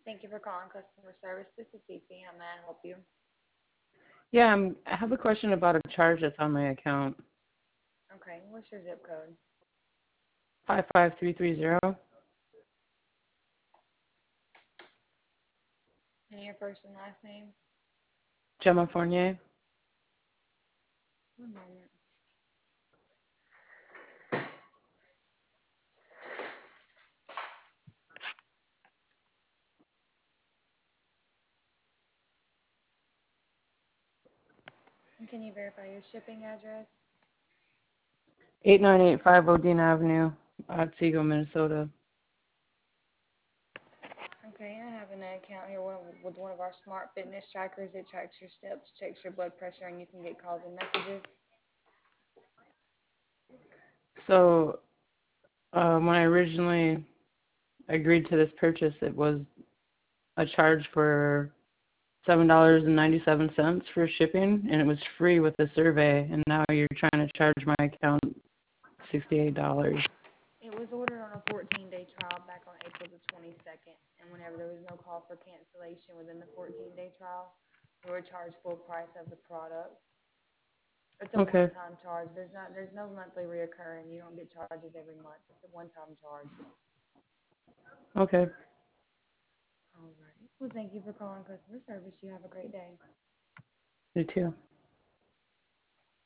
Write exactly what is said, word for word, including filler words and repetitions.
Thank you for calling customer service. This is Cece. How may I help you? Yeah, I'm, I have a question about a charge that's on my account. Okay, what's your zip code? Five five three three zero. And your first and last name? Gemma Fournier. One moment. And can you verify your shipping address? Eight nine eight five Odine Avenue, Otsego, Minnesota. Okay, I have an account here one- with one of our smart fitness trackers. It tracks your steps, checks your blood pressure, and you can get calls and messages. So um, when I originally agreed to this purchase, it was a charge for seven dollars and ninety seven cents for shipping, and it was free with the survey. And now you're trying to charge my account sixty eight dollars. It was ordered on a fourteen-day trial back on April the twenty-second, and whenever there was no call for cancellation within the fourteen-day trial, you were charged full price of the product. It's a Okay. one-time charge. There's not, there's no monthly reoccurring. You don't get charges every month. It's a one-time charge. Okay. All right. Well, thank you for calling customer service. You have a great day. You too.